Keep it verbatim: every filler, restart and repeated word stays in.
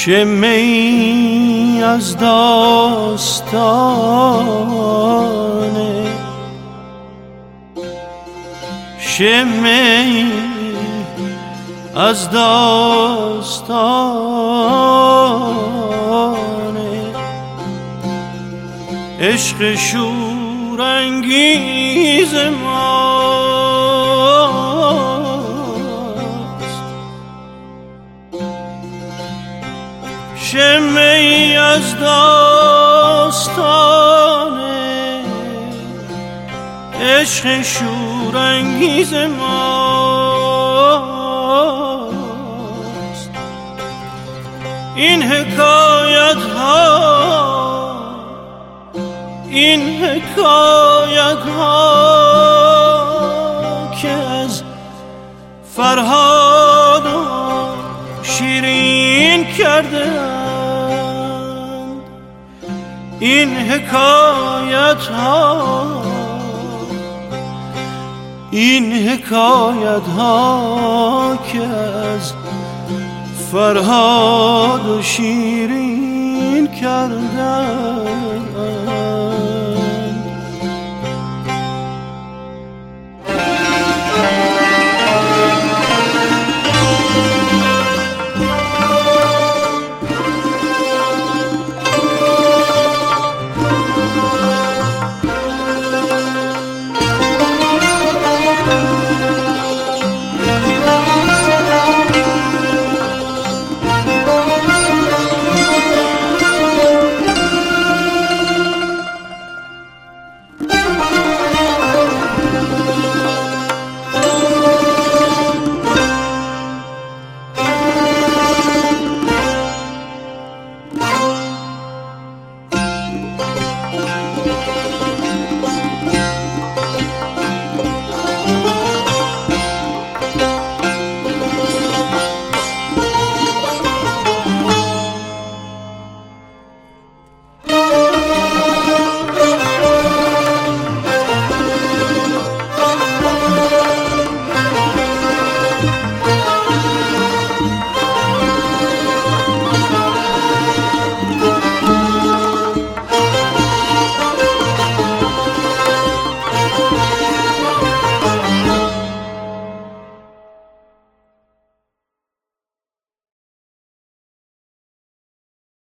شمعی از داستانه، شمعی از داستانه، عشق شورانگیز ماست. شمعی از داستانه، عشق شورانگیز ماست. این حکایت ها، این حکایت ها که از فرهاد و شیرین کردند، این حکایت ها، این حکایت ها که از فرهاد و شیرین کردند.